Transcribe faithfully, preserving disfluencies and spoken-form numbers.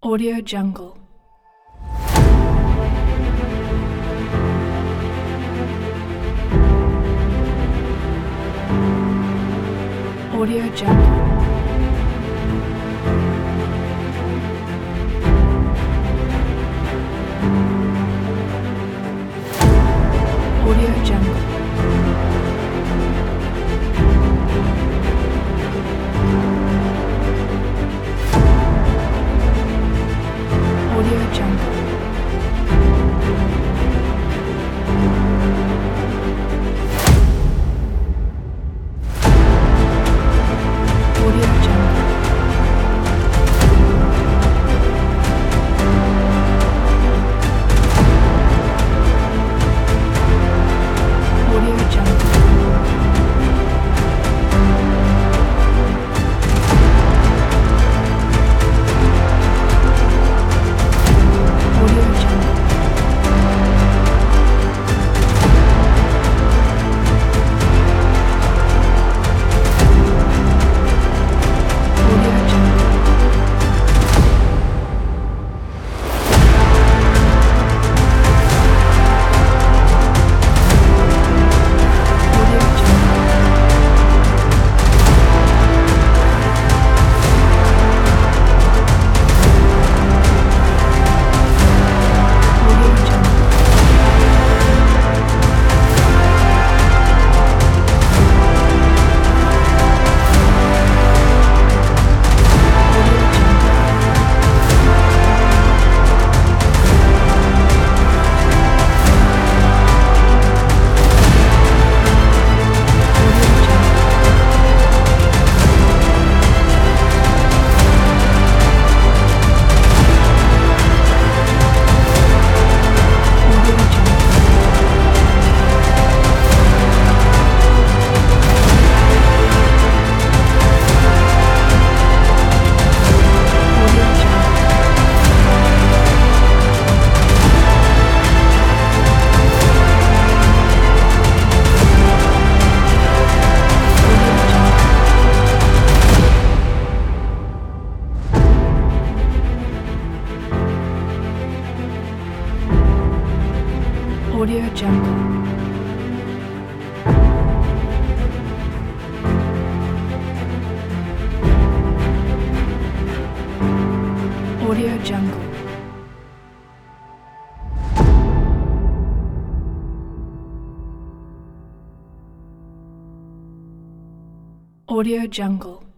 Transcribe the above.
Audio Jungle. Audio Jungle. Audio Jungle. Audio Jungle. Audio Jungle. Audio Jungle. Audio Jungle. Audio Jungle. Audio Jungle. Audio Jungle. Audio Jungle. Audio Jungle. Audio Jungle. Audio Jungle. Audio Jungle. Audio Jungle. Audio Jungle. Audio Jungle.